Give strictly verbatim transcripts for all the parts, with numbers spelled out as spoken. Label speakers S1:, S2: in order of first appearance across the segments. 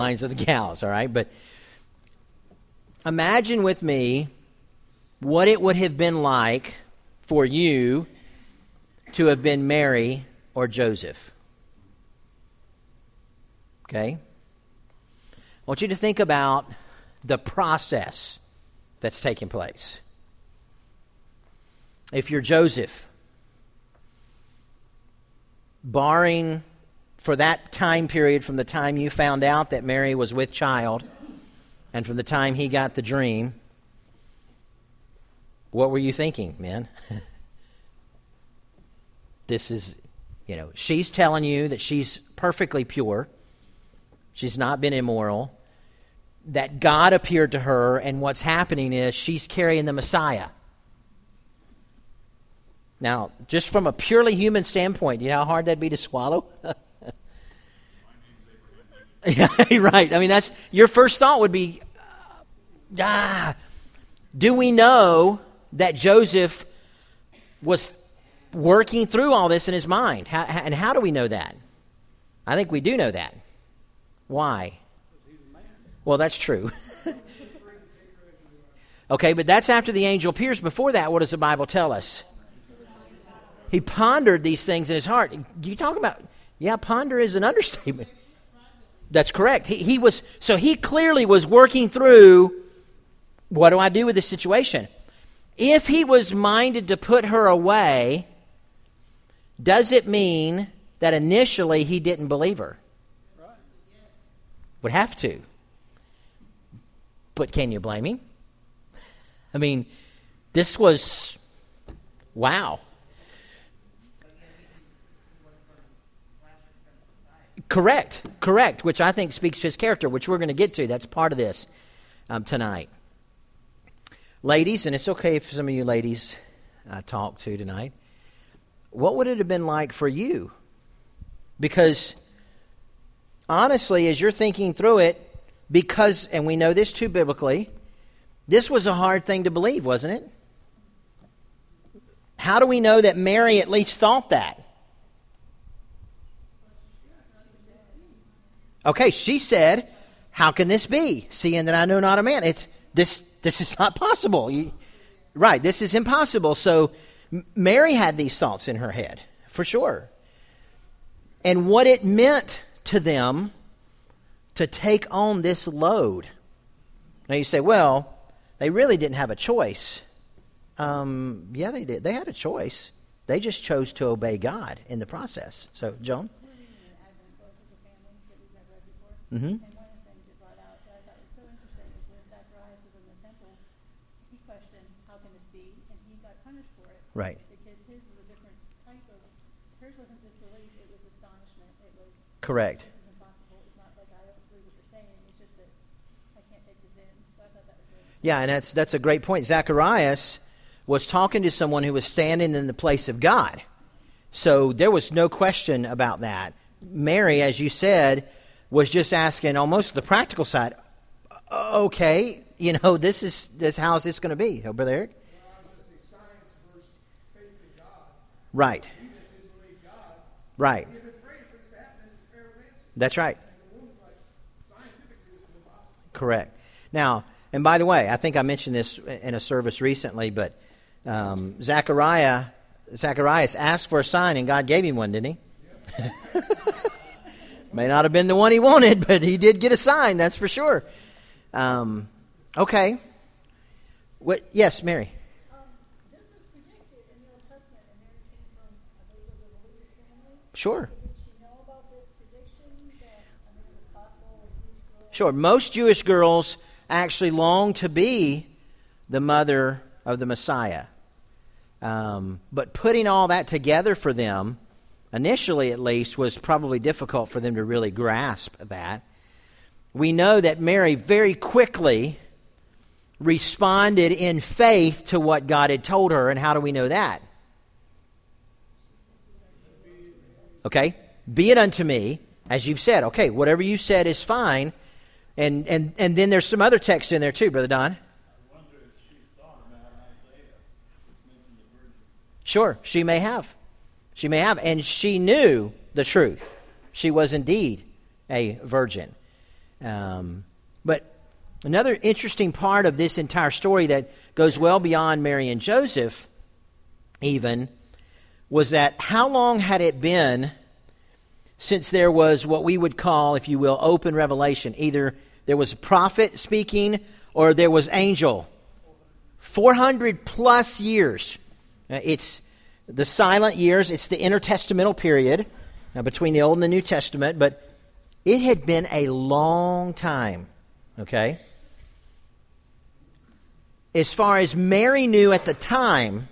S1: Minds of the gals, all right? But imagine with me what it would have been like for you to have been Mary or Joseph. Okay? I want you to think about the process that's taking place. If you're Joseph, barring for that time period from the time you found out that Mary was with child and from the time he got the dream, what were you thinking, man? This is, you know, she's telling you that she's perfectly pure. She's not been immoral. That God appeared to her, and what's happening is she's carrying the Messiah. Now, just from a purely human standpoint, you know how hard that'd be to swallow? Yeah, right. I mean, that's your first thought would be, ah. Do we know that Joseph was working through all this in his mind? How, and how do we know that? I think we do know that. Why? Well, that's true. Okay, but that's after the angel appears. Before that, what does the Bible tell us? He pondered these things in his heart. You talk about, yeah, ponder is an understatement. That's correct. He, he was, so he clearly was working through, what do I do with this situation? If he was minded to put her away, does it mean that initially he didn't believe her? Would have to. But can you blame him? I mean, this was, wow. Correct, correct, which I think speaks to his character, which we're going to get to. That's part of this um, tonight. Ladies, and it's okay if some of you ladies I talk to tonight, what would it have been like for you? Because honestly, as you're thinking through it, because, and we know this too biblically, this was a hard thing to believe, wasn't it? How do we know that Mary at least thought that? Okay, she said, how can this be, seeing that I know not a man? It's this this is not possible. You, right, this is impossible. So Mary had these thoughts in her head, for sure. And what it meant to them to take on this load. Now you say, well, they really didn't have a choice. Um, yeah, they did. They had a choice. They just chose to obey God in the process. So, Joan? Mm-hmm.
S2: And one of the things it brought out that I thought was so interesting is when Zacharias was in the temple, he questioned, how can this be? And he got punished for it.
S1: Right.
S2: Because his was a different type of, hers wasn't disbelief, it was astonishment. It was,
S1: correct.
S2: This is impossible. It's not like I don't believe what you're saying. It's just that I can't take this in. So I thought that was really interesting.
S1: Yeah, and that's, that's a great point. Zacharias was talking to someone who was standing in the place of God. So there was no question about that. Mary, as you said, was just asking almost the practical side, okay, you know, this is this how is this going to be? Oh, Brother Eric?
S3: Well, I was going to say science versus faith in God.
S1: Right.
S3: He just didn't believe God.
S1: Right.
S3: He was afraid for it to happen, and prayer was answered.
S1: That's right.
S3: And the woman's like, scientifically, this is impossible.
S1: Correct. Now, and by the way, I think I mentioned this in a service recently, but um, Zachariah, Zacharias asked for a sign, and God gave him one, didn't he? Yeah. May not have been the one he wanted, but he did get a sign, that's for sure. Um, okay. What? Yes, Mary.
S2: Um, this was predicted in the Old Testament, and Mary came from, I believe it was a religious family.
S1: Sure.
S2: Did she know about this prediction that, I mean, it was possible with Jewish girls?
S1: Sure. Most Jewish girls actually long to be the mother of the Messiah. Um, but putting all that together for them, initially at least, was probably difficult for them to really grasp that. We know that Mary very quickly responded in faith to what God had told her. And how do we know that? Okay, be it unto me, as you've said. Okay, whatever you said is fine. And and, and then there's some other text in there too, Brother Don.
S4: I wonder if she thought about Isaiah, mentioned the virgin.
S1: Sure, she may have. She may have. And she knew the truth. She was indeed a virgin. Um, but another interesting part of this entire story that goes well beyond Mary and Joseph even was that how long had it been since there was what we would call, if you will, open revelation? Either there was a prophet speaking or there was angel. four hundred plus years. Uh, it's the silent years. It's the intertestamental period uh, between the Old and the New Testament. But it had been a long time, okay? As far as Mary knew at the time,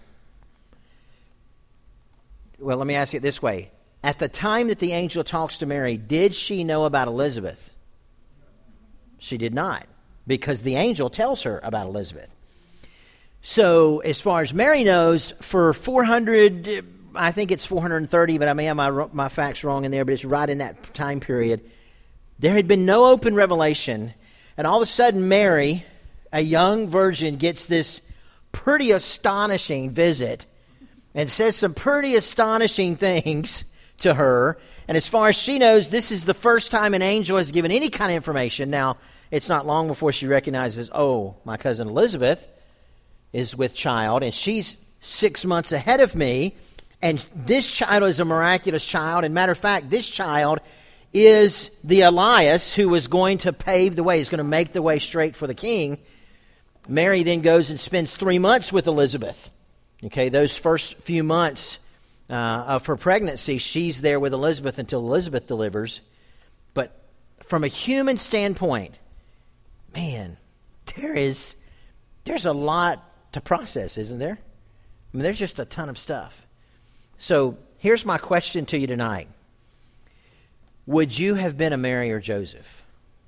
S1: well, let me ask it this way. At the time that the angel talks to Mary, did she know about Elizabeth? She did not, because the angel tells her about Elizabeth. So, as far as Mary knows, for four hundred, I think it's four hundred thirty, but I may have my, my facts wrong in there, but it's right in that time period. There had been no open revelation, and all of a sudden Mary, a young virgin, gets this pretty astonishing visit and says some pretty astonishing things to her. And as far as she knows, this is the first time an angel has given any kind of information. Now, it's not long before she recognizes, oh, my cousin Elizabeth is with child, and she's six months ahead of me, and this child is a miraculous child. And matter of fact, this child is the Elias who is going to pave the way, is going to make the way straight for the king. Mary then goes and spends three months with Elizabeth. Okay, those first few months uh, of her pregnancy, she's there with Elizabeth until Elizabeth delivers. But from a human standpoint, man, there is there's a lot to process, isn't there? I mean, there's just a ton of stuff. So here's my question to you tonight. Would you have been a Mary or Joseph?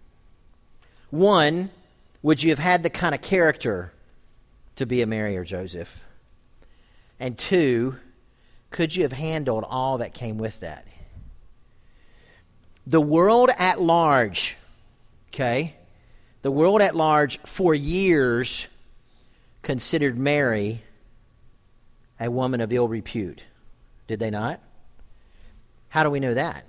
S1: One, would you have had the kind of character to be a Mary or Joseph? And two, could you have handled all that came with that? The world at large, okay, the world at large for years considered Mary a woman of ill repute. Did they not? How do we know that?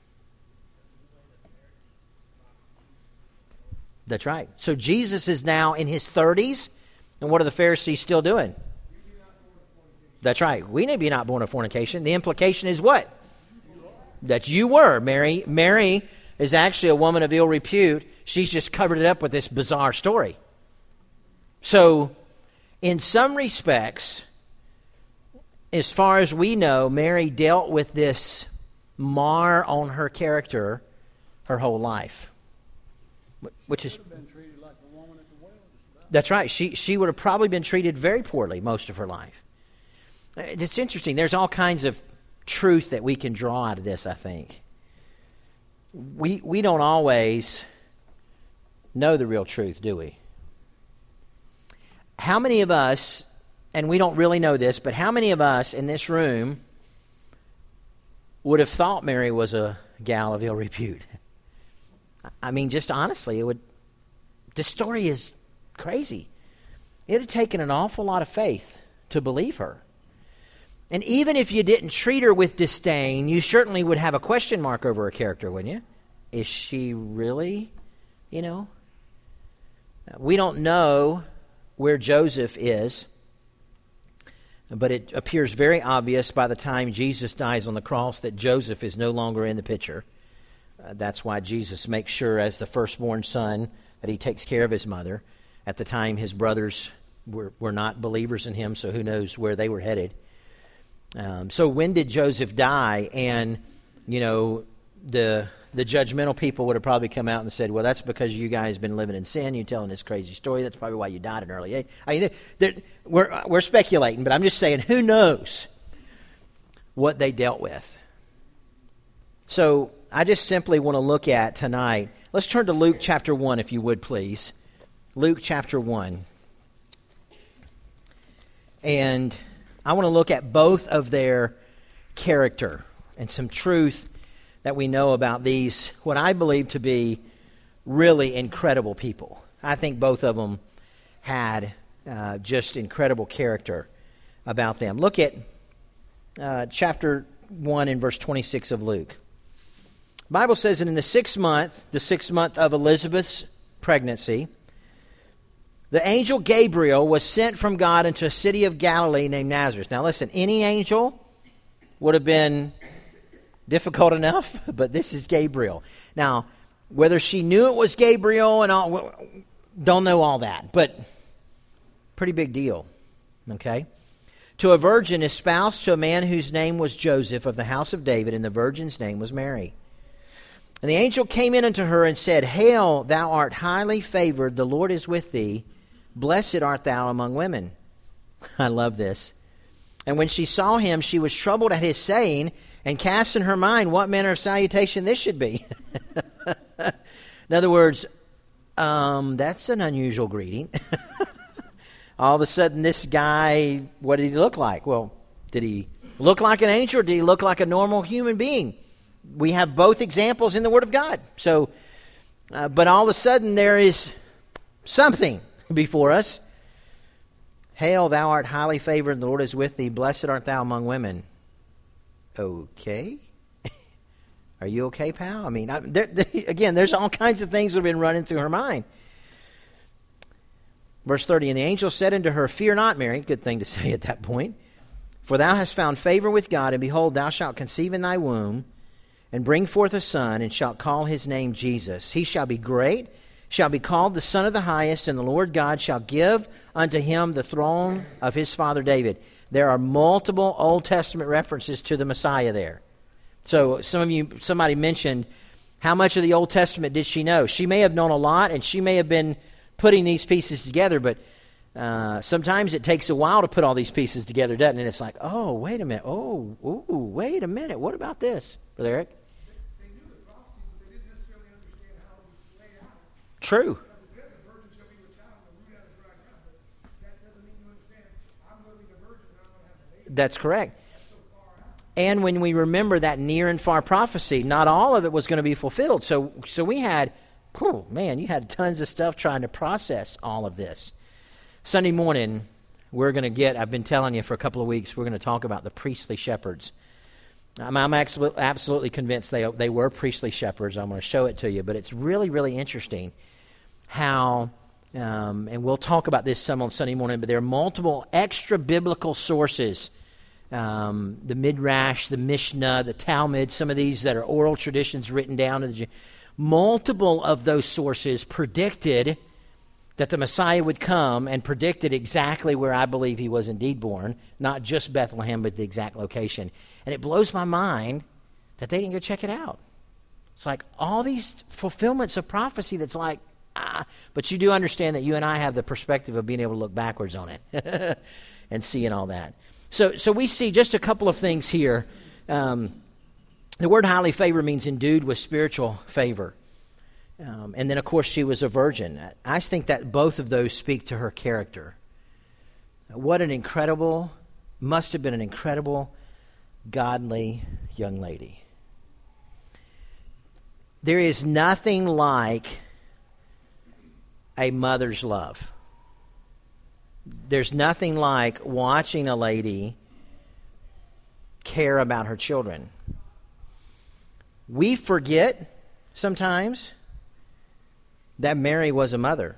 S1: That's right. So Jesus is now in his thirties, and what are the Pharisees still doing? That's right. We may be not born of fornication. The implication is what? That you were. Mary, Mary is actually a woman of ill repute. She's just covered it up with this bizarre story. So, in some respects, as far as we know, Mary dealt with this mar on her character her whole life. Which is,
S4: been treated like a woman at the well, just about.
S1: That's right. She she would have probably been treated very poorly most of her life. It's interesting. There's all kinds of truth that we can draw out of this, I think. We we don't always know the real truth, do we? How many of us, and we don't really know this, but how many of us in this room would have thought Mary was a gal of ill repute? I mean, just honestly, it would. This story is crazy. It had taken an awful lot of faith to believe her. And even if you didn't treat her with disdain, you certainly would have a question mark over her character, wouldn't you? Is she really, you know? We don't know where Joseph is, but it appears very obvious by the time Jesus dies on the cross that Joseph is no longer in the picture. Uh, that's why Jesus makes sure, as the firstborn son, that he takes care of his mother. At the time, his brothers were, were not believers in him, so who knows where they were headed. Um, so when did Joseph die? And, you know, the the judgmental people would have probably come out and said, well, that's because you guys have been living in sin. You're telling this crazy story. That's probably why you died at an early age. I mean, they're, they're, we're, we're speculating, but I'm just saying, who knows what they dealt with. So I just simply want to look at tonight. Let's turn to Luke chapter one, if you would, please. Luke chapter one. And I want to look at both of their character and some truth that we know about these, what I believe to be really incredible people. I think both of them had uh, just incredible character about them. Look at uh, chapter one and verse twenty-six of Luke. The Bible says that in the sixth month, the sixth month of Elizabeth's pregnancy, the angel Gabriel was sent from God into a city of Galilee named Nazareth. Now listen, any angel would have been difficult enough, but this is Gabriel. Now, whether she knew it was Gabriel and all, don't know all that, but pretty big deal, okay? To a virgin espoused to a man whose name was Joseph of the house of David, and the virgin's name was Mary. And the angel came in unto her and said, Hail, thou art highly favored, the Lord is with thee. Blessed art thou among women. I love this. And when she saw him, she was troubled at his saying, and cast in her mind what manner of salutation this should be. In other words, um, that's an unusual greeting. All of a sudden, this guy, what did he look like? Well, did he look like an angel or did he look like a normal human being? We have both examples in the Word of God. So, uh, but all of a sudden there is something before us. Hail, thou art highly favored, the Lord is with thee. Blessed art thou among women. Okay. Are you okay, pal? I mean, I, there, there, again, there's all kinds of things that have been running through her mind. Verse thirty, and the angel said unto her, Fear not, Mary. Good thing to say at that point. For thou hast found favor with God, and behold, thou shalt conceive in thy womb, and bring forth a son, and shalt call his name Jesus. He shall be great, shall be called the Son of the Highest, and the Lord God shall give unto him the throne of his father David. There are multiple Old Testament references to the Messiah there. So some of you, somebody mentioned, how much of the Old Testament did she know? She may have known a lot, and she may have been putting these pieces together, but uh, sometimes it takes a while to put all these pieces together, doesn't it? And it's like, oh, wait a minute. Oh, ooh, wait a minute. What about this, Brother Eric?
S3: They knew the prophecies, but they didn't necessarily understand how it was laid out.
S1: True.
S3: Because it said the virgin shall be with child and the root out of dry ground, but that doesn't mean you understand. I'm going to be the virgin and I'm going to have a baby.
S1: That's correct.
S3: That's so far out.
S1: And when we remember that near and far prophecy, not all of it was going to be fulfilled. So, so we had, whew, man, you had tons of stuff trying to process all of this. Sunday morning, we're going to get, I've been telling you for a couple of weeks, we're going to talk about the priestly shepherds. I'm, I'm absolutely, absolutely convinced they they were priestly shepherds. I'm going to show it to you, but it's really, really interesting how, um, and we'll talk about this some on Sunday morning, but there are multiple extra biblical sources, um, the Midrash, the Mishnah, the Talmud, some of these that are oral traditions written down. In the, multiple of those sources predicted that the Messiah would come and predicted exactly where I believe he was indeed born, not just Bethlehem, but the exact location. And it blows my mind that they didn't go check it out. It's like all these fulfillments of prophecy that's like, ah, but you do understand that you and I have the perspective of being able to look backwards on it and seeing all that. So, so we see just a couple of things here. Um, the word highly favored means endued with spiritual favor. Um, and then, of course, she was a virgin. I think that both of those speak to her character. What an incredible, must have been an incredible, godly young lady. There is nothing like a mother's love. There's nothing like watching a lady care about her children. We forget sometimes that Mary was a mother.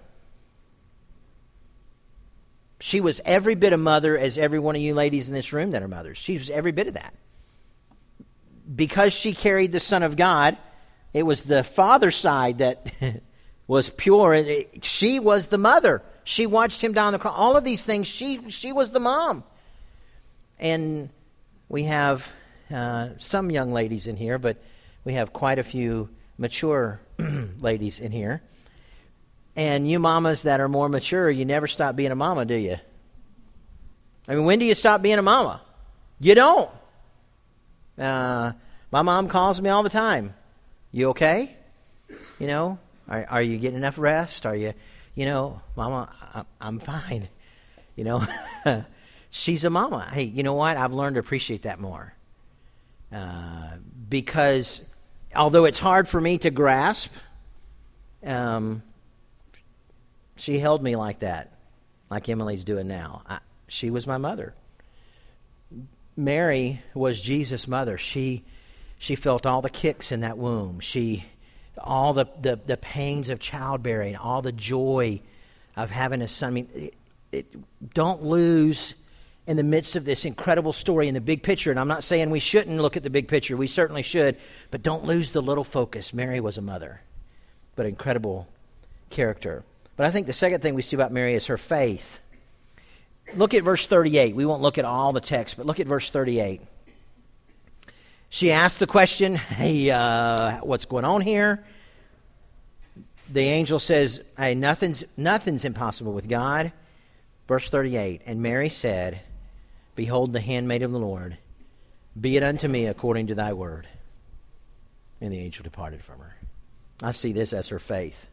S1: She was every bit a mother as every one of you ladies in this room that are mothers. She was every bit of that. Because she carried the Son of God, it was the father side that was pure. She was the mother. She watched him down the cross. All of these things, she she was the mom. And we have uh, some young ladies in here, but we have quite a few mature ladies in here. And you mamas that are more mature, you never stop being a mama, do you? I mean, when do you stop being a mama? You don't. Uh, my mom calls me all the time. You okay? You know, are, are you getting enough rest? Are you, you know, Mama, I, I'm fine. You know, she's a mama. Hey, you know what? I've learned to appreciate that more. Uh, because although it's hard for me to grasp, um, she held me like that, like Emily's doing now. I, she was my mother. Mary was Jesus' mother. She She felt all the kicks in that womb. She, all the, the, the pains of childbearing, all the joy of having a son. I mean, it, it, don't lose in the midst of this incredible story in the big picture. And I'm not saying we shouldn't look at the big picture. We certainly should. But don't lose the little focus. Mary was a mother, but incredible character. But I think the second thing we see about Mary is her faith. Look at verse thirty-eight. We won't look at all the text, but look at verse thirty-eight. She asked the question, hey, uh, what's going on here? The angel says, hey, nothing's, nothing's impossible with God. Verse thirty-eight, and Mary said, behold the handmaid of the Lord, be it unto me according to thy word. And the angel departed from her. I see this as her faith.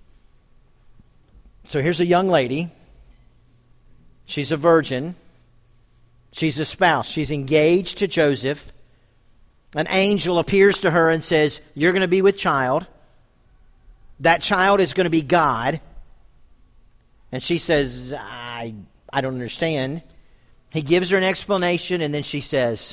S1: So here's a young lady. She's a virgin. She's a spouse. She's engaged to Joseph. An angel appears to her and says, you're going to be with child. That child is going to be God. And she says, I, I don't understand. He gives her an explanation, and then she says,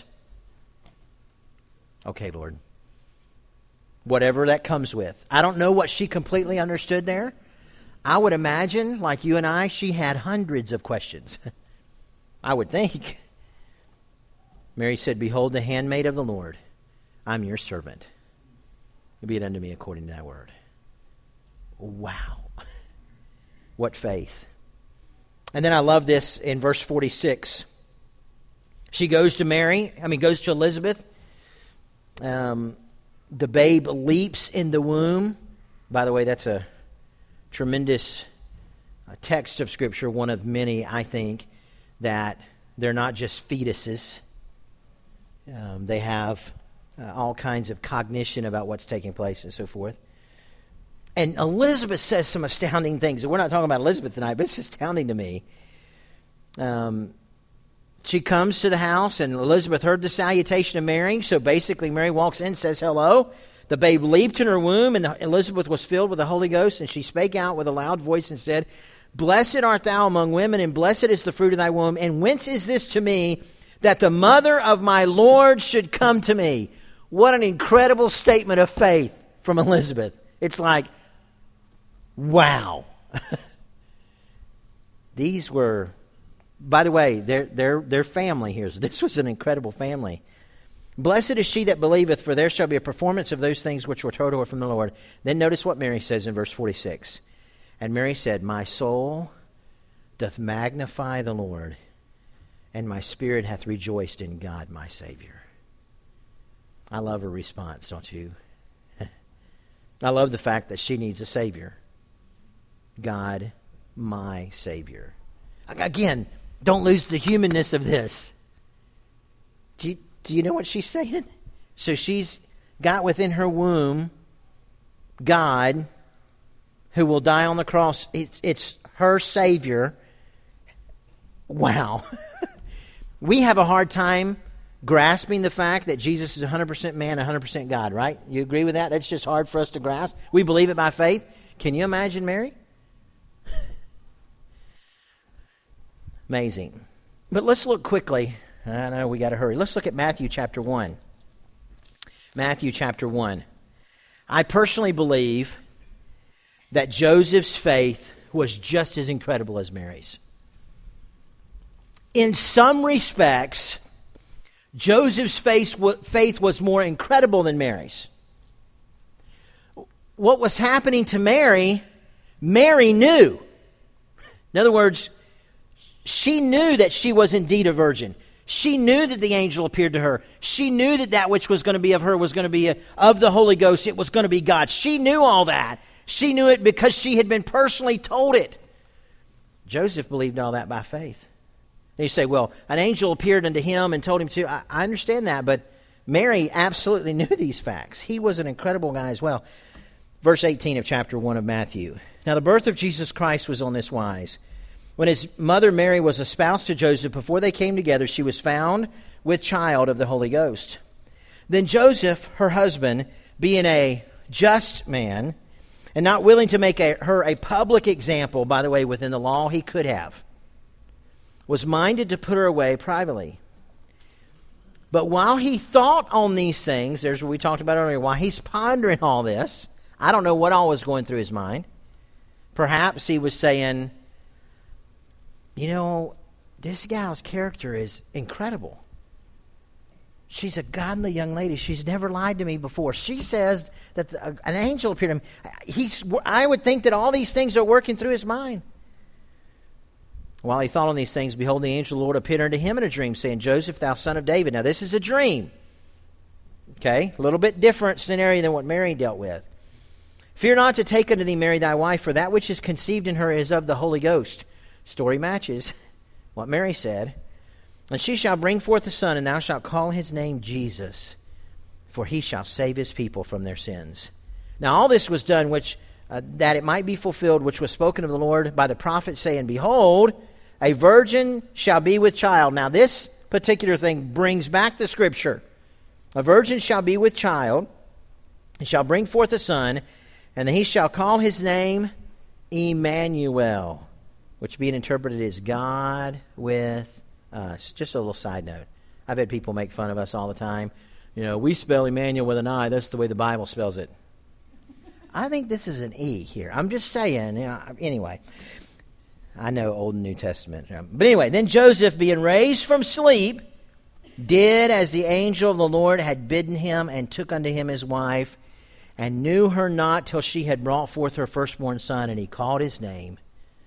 S1: okay, Lord. Whatever that comes with. I don't know what she completely understood there. I would imagine, like you and I, she had hundreds of questions. I would think. Mary said, behold, the handmaid of the Lord. I'm your servant. Be it unto me according to thy word. Wow. What faith. And then I love this in verse forty-six. She goes to Mary, I mean, goes to Elizabeth. Um, the babe leaps in the womb. By the way, that's a tremendous uh, text of Scripture, one of many, I think, that they're not just fetuses. Um, they have uh, all kinds of cognition about what's taking place and so forth. And Elizabeth says some astounding things. We're not talking about Elizabeth tonight, but it's astounding to me. Um, she comes to the house, and Elizabeth heard the salutation of Mary. So basically, Mary walks in, says hello. The babe leaped in her womb, and Elizabeth was filled with the Holy Ghost. And she spake out with a loud voice and said, blessed art thou among women, and blessed is the fruit of thy womb. And whence is this to me, that the mother of my Lord should come to me? What an incredible statement of faith from Elizabeth. It's like, wow. These were, by the way, their their their family here. This was an incredible family. Blessed is she that believeth, for there shall be a performance of those things which were told her from the Lord. Then notice what Mary says in verse forty-six. And Mary said, my soul doth magnify the Lord, and my spirit hath rejoiced in God my Savior. I love her response, don't you? I love the fact that she needs a Savior. God, my Savior. Again, don't lose the humanness of this. Do you, do you know what she's saying? So she's got within her womb God, who will die on the cross. It's, it's her Savior. Wow. We have a hard time grasping the fact that Jesus is one hundred percent man, one hundred percent God, right? You agree with that? That's just hard for us to grasp. We believe it by faith. Can you imagine Mary? Amazing. But let's look quickly. I know we got to hurry. Let's look at Matthew chapter one. Matthew chapter one. I personally believe that Joseph's faith was just as incredible as Mary's. In some respects, Joseph's faith was more incredible than Mary's. What was happening to Mary, Mary knew. In other words, she knew that she was indeed a virgin. She knew that the angel appeared to her. She knew that that which was going to be of her was going to be a, of the Holy Ghost. It was going to be God. She knew all that. She knew it because she had been personally told it. Joseph believed all that by faith. And you say, well, an angel appeared unto him and told him to. I, I understand that, but Mary absolutely knew these facts. He was an incredible guy as well. Verse eighteen of chapter one of Matthew. Now the birth of Jesus Christ was on this wise. When his mother Mary was espoused to Joseph, before they came together, she was found with child of the Holy Ghost. Then Joseph, her husband, being a just man, and not willing to make a, her a public example, by the way, within the law, he could have, was minded to put her away privately. But while he thought on these things, there's what we talked about earlier, while he's pondering all this, I don't know what all was going through his mind. Perhaps he was saying, you know, this gal's character is incredible. She's a godly young lady. She's never lied to me before. She says that the, an angel appeared to him. He's, I would think that all these things are working through his mind. While he thought on these things, behold, the angel of the Lord appeared unto him in a dream, saying, Joseph, thou son of David. Now, this is a dream. Okay? A little bit different scenario than what Mary dealt with. Fear not to take unto thee Mary thy wife, for that which is conceived in her is of the Holy Ghost. Story matches what Mary said. And she shall bring forth a son, and thou shalt call his name Jesus, for he shall save his people from their sins. Now all this was done which uh, that it might be fulfilled, which was spoken of the Lord by the prophet, saying, Behold, a virgin shall be with child. Now this particular thing brings back the scripture. A virgin shall be with child, and shall bring forth a son, and he shall call his name Emmanuel, which being interpreted is God with us. Just a little side note. I've had people make fun of us all the time. You know, we spell Emmanuel with an I. That's the way the Bible spells it. I think this is an E here. I'm just saying. You know, anyway, I know Old and New Testament. But anyway, then Joseph, being raised from sleep, did as the angel of the Lord had bidden him, and took unto him his wife, and knew her not till she had brought forth her firstborn son, and he called his name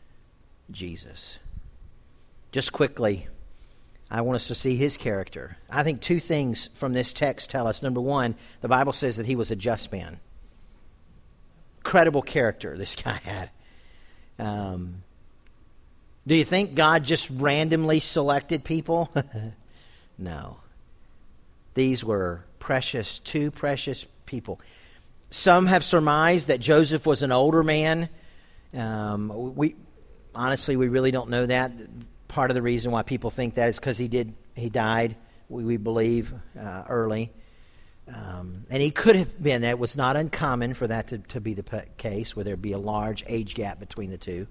S1: Jesus. Just quickly, I want us to see his character. I think two things from this text tell us. Number one, the Bible says that he was a just man. Incredible character this guy had. Um, do you think God just randomly selected people? No. These were precious, two precious people. Some have surmised that Joseph was an older man. Um, we honestly, we really don't know that. Part of the reason why people think that is because he did he died, we, we believe, uh, early. Um, and he could have been. That was not uncommon for that to, to be the pe- case, where there'd be a large age gap between the two.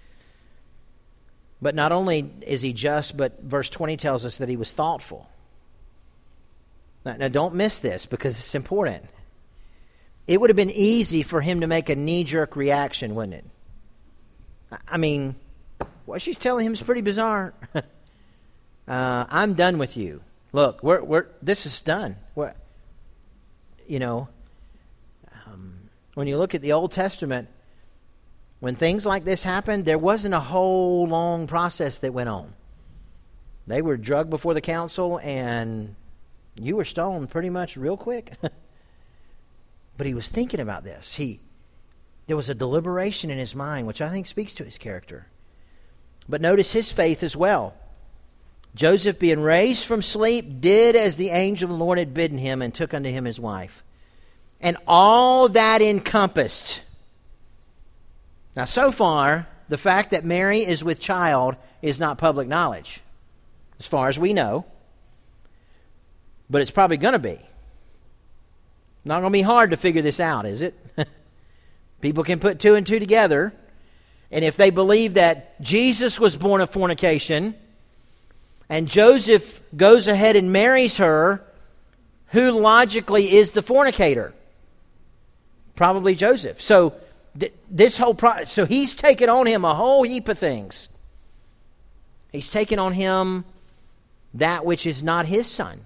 S1: But not only is he just, but verse twenty tells us that he was thoughtful. Now, now don't miss this, because it's important. It would have been easy for him to make a knee-jerk reaction, wouldn't it? I mean, what she's telling him is pretty bizarre. uh, I'm done with you. Look, we're we're this is done. We're, you know, um, when you look at the Old Testament, when things like this happened, there wasn't a whole long process that went on. They were drugged before the council, and you were stoned pretty much real quick. But he was thinking about this. He, there was a deliberation in his mind, which I think speaks to his character. But notice his faith as well. Joseph, being raised from sleep, did as the angel of the Lord had bidden him, and took unto him his wife. And all that encompassed. Now, so far, the fact that Mary is with child is not public knowledge, as far as we know. But it's probably going to be. Not going to be hard to figure this out, is it? People can put two and two together. And if they believe that Jesus was born of fornication, and Joseph goes ahead and marries her, who logically is the fornicator? Probably Joseph. So th- this whole pro- so he's taken on him a whole heap of things. He's taken on him that which is not his son.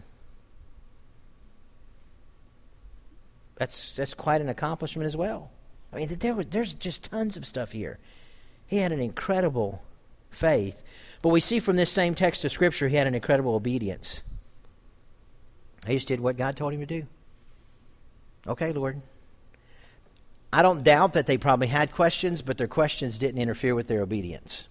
S1: That's that's quite an accomplishment as well. I mean, there were, there's just tons of stuff here. He had an incredible faith. But we see from this same text of Scripture, he had an incredible obedience. He just did what God told him to do. Okay, Lord. I don't doubt that they probably had questions, but their questions didn't interfere with their obedience.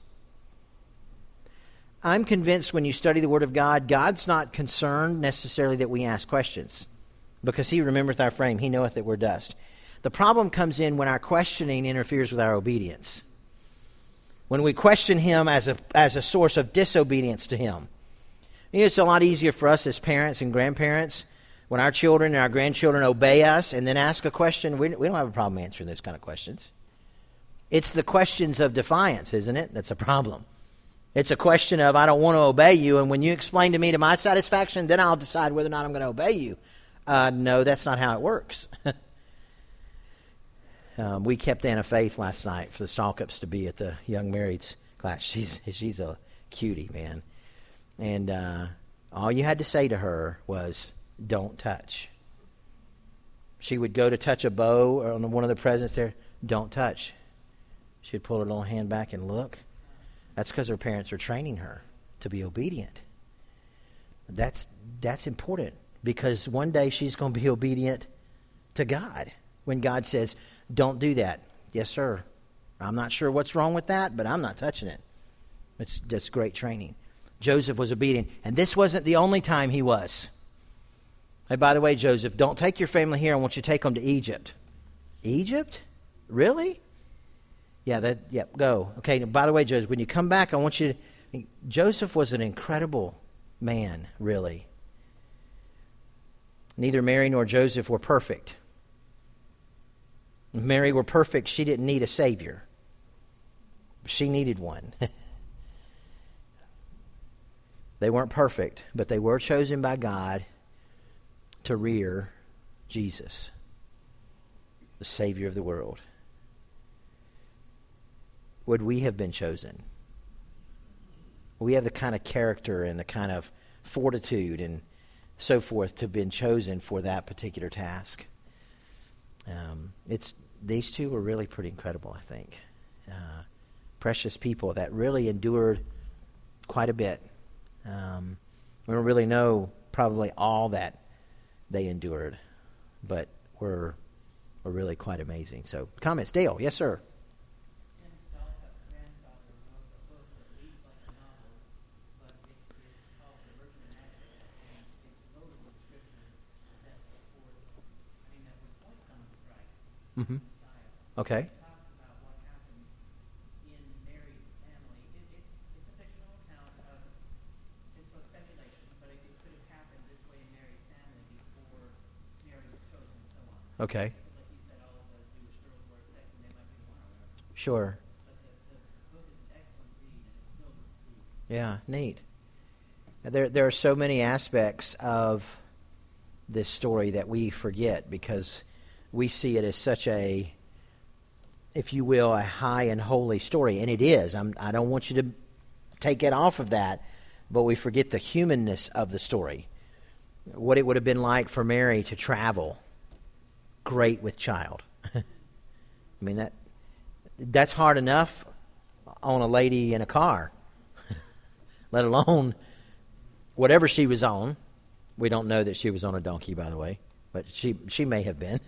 S1: I'm convinced when you study the Word of God, God's not concerned necessarily that we ask questions, because he remembereth our frame. He knoweth that we're dust. The problem comes in when our questioning interferes with our obedience. When we question him as a as a source of disobedience to him. You know, it's a lot easier for us as parents and grandparents when our children and our grandchildren obey us and then ask a question. We, we don't have a problem answering those kind of questions. It's the questions of defiance, isn't it? That's a problem. It's a question of, I don't want to obey you, and when you explain to me to my satisfaction, then I'll decide whether or not I'm going to obey you. Uh, no, that's not how it works. um, we kept Anna Faith last night for the Stalkups to be at the Young Marrieds class. She's she's a cutie, man. And uh, all you had to say to her was, don't touch. She would go to touch a bow on one of the presents there. Don't touch. She'd pull her little hand back and look. That's because her parents are training her to be obedient. That's that's important, because one day she's going to be obedient to God. When God says, don't do that. Yes, sir. I'm not sure what's wrong with that, but I'm not touching it. It's, that's great training. Joseph was obedient, and this wasn't the only time he was. Hey, by the way, Joseph, don't take your family here. I want you to take them to Egypt. Egypt? Really? Yeah, that. Yep, go. Okay, by the way, Joseph, when you come back, I want you to... Joseph was an incredible man, really. Neither Mary nor Joseph were perfect. If Mary were perfect, she didn't need a Savior. She needed one. They weren't perfect, but they were chosen by God to rear Jesus, the Savior of the world. Would we have been chosen? We have the kind of character and the kind of fortitude and so forth to have been chosen for that particular task. Um, it's these two were really pretty incredible, I think. Uh, precious people that really endured quite a bit. Um, we don't really know probably all that they endured, but were were really quite amazing. So, comments, Dale? Yes, sir.
S5: Ken Stalkup's grandfather wrote a book that reads like a novel, but it is called The Virgin Immaculate, and it's loaded with scripture that support, I mean, that would point someone to Christ,
S1: Mm-hmm.
S5: the Messiah.
S1: Okay.
S5: It talks about what happened in Mary's family. It, it's it's a fictional account of, it's sort of speculation, but it, it could have happened this way in Mary's family before Mary was chosen and so on.
S1: Okay.
S5: Like he said, all of the Jewish girls were expecting they might be one or whatever.
S1: Sure.
S5: But the, the book is an excellent read, and it's filled with truth.
S1: Yeah, neat. There, there are so many aspects of this story that we forget because we see it as such a, if you will, a high and holy story, and it is. I'm, I don't want you to take it off of that, but we forget the humanness of the story. What it would have been like for Mary to travel, great with child. I mean, that that's hard enough on a lady in a car, let alone whatever she was on. We don't know that she was on a donkey, by the way, but she she may have been.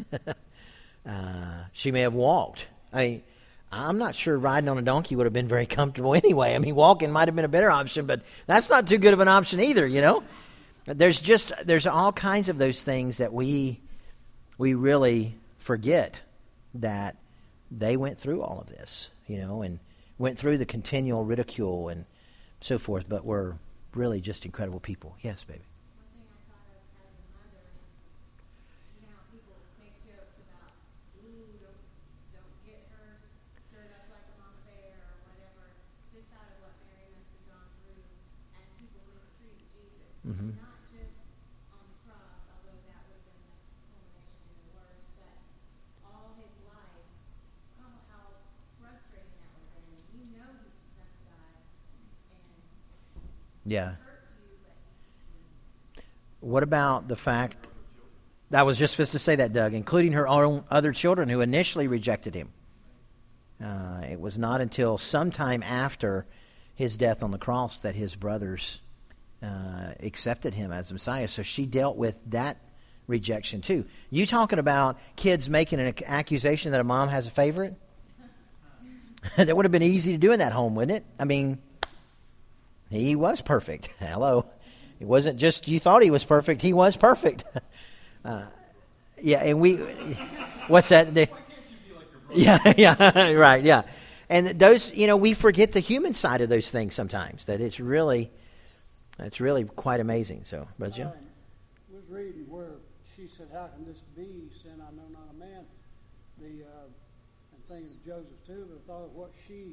S1: uh, she may have walked. I mean, I'm not sure riding on a donkey would have been very comfortable anyway. I mean, walking might have been a better option, but that's not too good of an option either, you know? There's just, there's all kinds of those things that we we really forget that they went through all of this, you know, and went through the continual ridicule and so forth, but were really just incredible people. Yes, baby.
S2: One thing I thought of as a mother, you know, people make jokes about, ooh, don't, don't get her stirred up like a mama bear or whatever. Just thought of what Mary must have gone through as people mistreated Jesus.
S1: Mhm.
S2: Not just on the cross, although that would have been the culmination and the worst, but all his life. Oh, how frustrating that would have been. You know he's the Son of God, and
S1: Yeah.
S2: it hurts you, but
S1: What about the fact, I was just supposed to say that, Doug, including her own other children who initially rejected him. Uh, it was not until sometime after his death on the cross that his brothers uh, accepted him as Messiah. So she dealt with that rejection too. You talking about kids making an accusation that a mom has a favorite? That would have been easy to do in that home, wouldn't it? I mean, he was perfect. Hello. It wasn't just you thought he was perfect. He was perfect. Uh, yeah, and we... What's that?
S4: Why can't you be like your brother?
S1: Yeah, yeah, right, yeah. And those, you know, we forget the human side of those things sometimes, that it's really, it's really quite amazing. So, Brother Jim?
S6: I was reading where she said, how can this be, sin I know not a man? The, uh, I'm thinking of Joseph too, but I thought of what she